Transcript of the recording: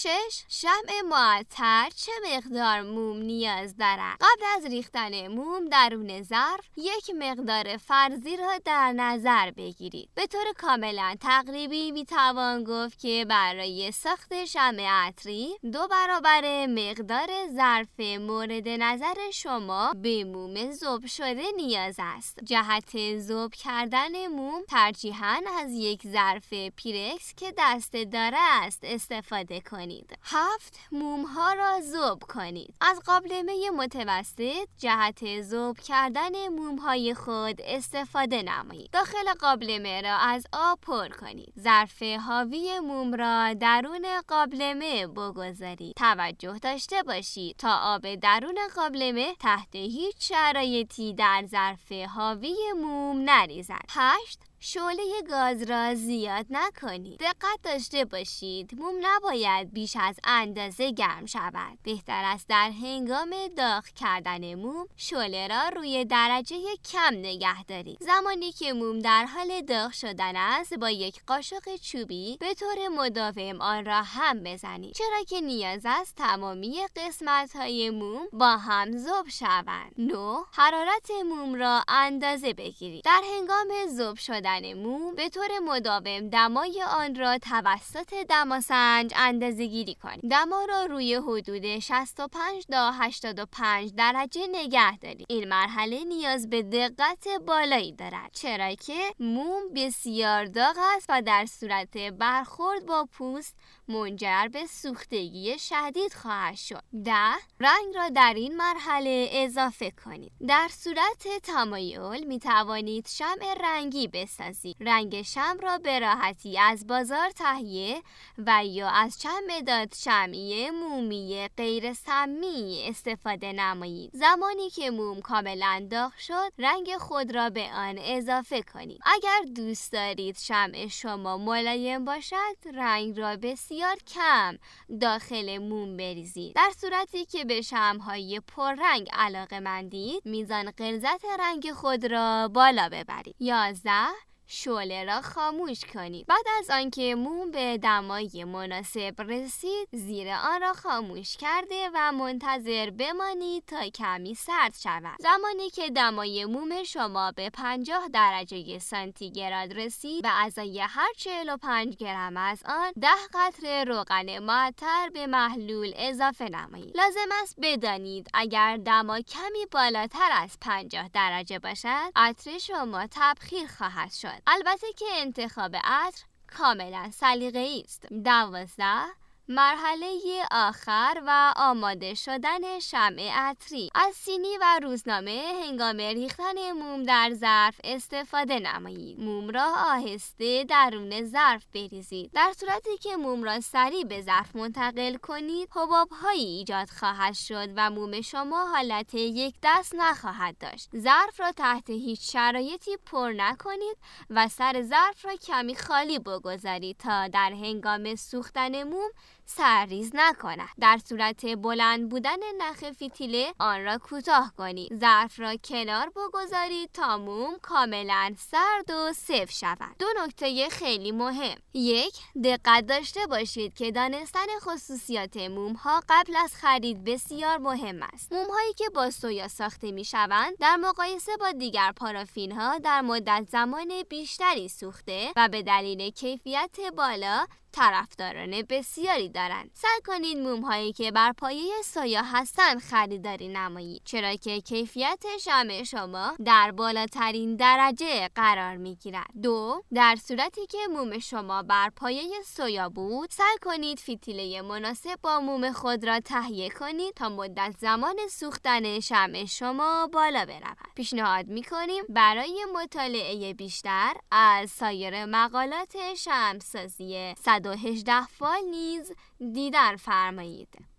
6. شمع معطر چه مقدار موم نیاز دارد؟ قبل از ریختن موم درون ظرف یک مقدار فرضی را در نظر بگیرید. به طور کاملا تقریبی میتوان گفت که برای ساخت شمع عطری 2 برابر مقدار ظرف مورد نظر شما به موم ذوب شده نیاز است. جهت ذوب کردن موم ترجیحاً از یک ظرف پیرکس که دسته داره است استفاده کنید. 7. موم ها را ذوب کنید. از قابلمه متوسط جهت ذوب کردن موم های خود استفاده نمایید. داخل قابلمه را از آب پر کنید. ظرف حاوی موم را درون قابلمه بگذارید. توجه داشته باشید تا آب درون قابلمه تحت هیچ شرایطی در ظرف حاوی موم نریزد. 8. شعله گاز را زیاد نکنید. دقت داشته باشید موم نباید بیش از اندازه گرم شود. بهتر است در هنگام داغ کردن موم شعله را روی درجه کم نگه دارید. زمانی که موم در حال داغ شدن است با یک قاشق چوبی به طور مداوم آن را هم بزنید، چرا که نیاز است تمامی قسمت‌های موم با هم ذوب شوند. 9. حرارت موم را اندازه بگیرید. در هنگام ذوب شدن موم به طور مداوم دمای آن را توسط دماسنج اندازه‌گیری کنید. دما را روی حدود 65 تا 85 درجه نگه دارید. این مرحله نیاز به دقت بالایی دارد، چرا که موم بسیار داغ است و در صورت برخورد با پوست منجر به سوختگی شدید خواهد شد. 10. رنگ را در این مرحله اضافه کنید. در صورت تمایل می توانید شمع رنگی بسازید. رنگ شمع را به راحتی از بازار تهیه و یا از چند مداد شمعی مومی غیر سمی استفاده نمایید. زمانی که موم کاملا داغ شد رنگ خود را به آن اضافه کنید. اگر دوست دارید شمع شما ملایم باشد رنگ را بسیار کم داخل موم بریزید. در صورتی که به شمع‌های پررنگ علاقه‌مندید میزان غلظت رنگ خود را بالا ببرید. 11. شعله را خاموش کنید. بعد از آنکه موم به دمای مناسب رسید زیر آن را خاموش کرده و منتظر بمانید تا کمی سرد شود. زمانی که دمای موم شما به 50 درجه سانتیگراد رسید و ازای هر 45 گرم از آن 10 قطره روغن معطر به محلول اضافه نمایید. لازم است بدانید اگر دما کمی بالاتر از 50 درجه باشد عطر شما تبخیر خواهد شد. البته که انتخاب عطر کاملا سلیقه‌ای است. 12. مرحله آخر و آماده شدن شمع عطری. از سینی و روزنامه هنگام ریختن موم در ظرف استفاده نمایید. موم را آهسته درون ظرف بریزید. در صورتی که موم را سریع به ظرف منتقل کنید حباب‌هایی ایجاد خواهد شد و موم شما حالت یک دست نخواهد داشت. ظرف را تحت هیچ شرایطی پر نکنید و سر ظرف را کمی خالی بگذارید تا در هنگام سوختن موم سرریز نکند. در صورت بلند بودن نخ فتیله آن را کوتاه کنید. ظرف را کنار بگذارید تا موم کاملا سرد و سفت شود. 2 نکته خیلی مهم. 1. دقت داشته باشید که دانستن خصوصیات موم ها قبل از خرید بسیار مهم است. موم هایی که با سویا ساخته می شوند در مقایسه با دیگر پارافین ها در مدت زمان بیشتری سوخته و به دلیل کیفیت بالا طرفداران بسیاری دارند. سعی کنید موم هایی که بر پایه سویا هستند خریداری نمایید، چرا که کیفیت شمع شما در بالاترین درجه قرار می گیرد. 2. در صورتی که موم شما بر پایه سویا بود سعی کنید فتیله مناسب با موم خود را تهیه کنید تا مدت زمان سوختن شمع شما بالا برود. پیشنهاد می کنیم برای مطالعه بیشتر از سایر مقالات شمع سازی 118 فال نیز دیدن فرمایید.